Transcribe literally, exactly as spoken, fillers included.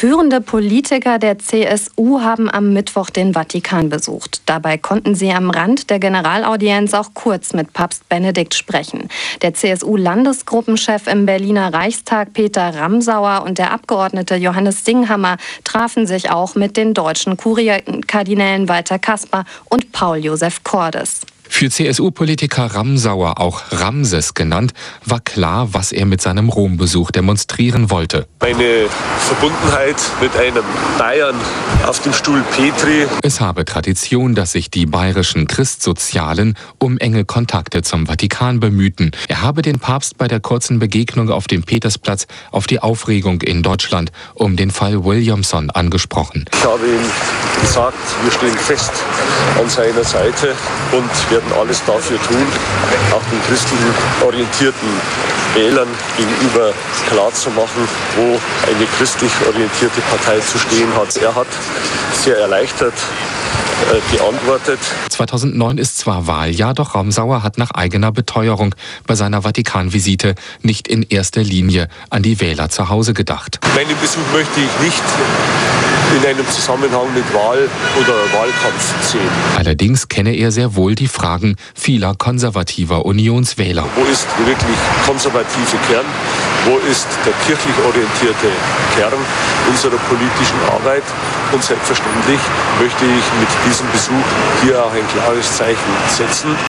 Führende Politiker der C S U haben am Mittwoch den Vatikan besucht. Dabei konnten sie am Rand der Generalaudienz auch kurz mit Papst Benedikt sprechen. Der C S U-Landesgruppenchef im Berliner Reichstag Peter Ramsauer und der Abgeordnete Johannes Dinghammer trafen sich auch mit den deutschen Kurkardinälen Walter Kasper und Paul Josef Cordes. Für C S U-Politiker Ramsauer, auch Ramses genannt, war klar, was er mit seinem Rom-Besuch demonstrieren wollte. Eine Verbundenheit mit einem Bayern auf dem Stuhl Petri. Es habe Tradition, dass sich die bayerischen Christsozialen um enge Kontakte zum Vatikan bemühten. Er habe den Papst bei der kurzen Begegnung auf dem Petersplatz auf die Aufregung in Deutschland um den Fall Williamson angesprochen. Ich habe ihm gesagt, wir stehen fest an seiner Seite und werden alles dafür tun, auch den christlich orientierten Wählern gegenüber klarzumachen, wo eine christlich orientierte Partei zu stehen hat. Er hat sehr erleichtert äh, geantwortet. zweitausendneun ist zwar Wahljahr, doch Ramsauer hat nach eigener Beteuerung bei seiner Vatikanvisite nicht in erster Linie an die Wähler zu Hause gedacht. Meinen Besuch möchte ich nicht in einem Zusammenhang mit Wahl oder Wahlkampf sehen. Allerdings kenne er sehr wohl die Fragen vieler konservativer Unionswähler. Wo ist der wirklich konservative Kern? Wo ist der kirchlich orientierte Kern unserer politischen Arbeit? Und selbstverständlich möchte ich mit diesem Besuch hier auch ein klares Zeichen setzen.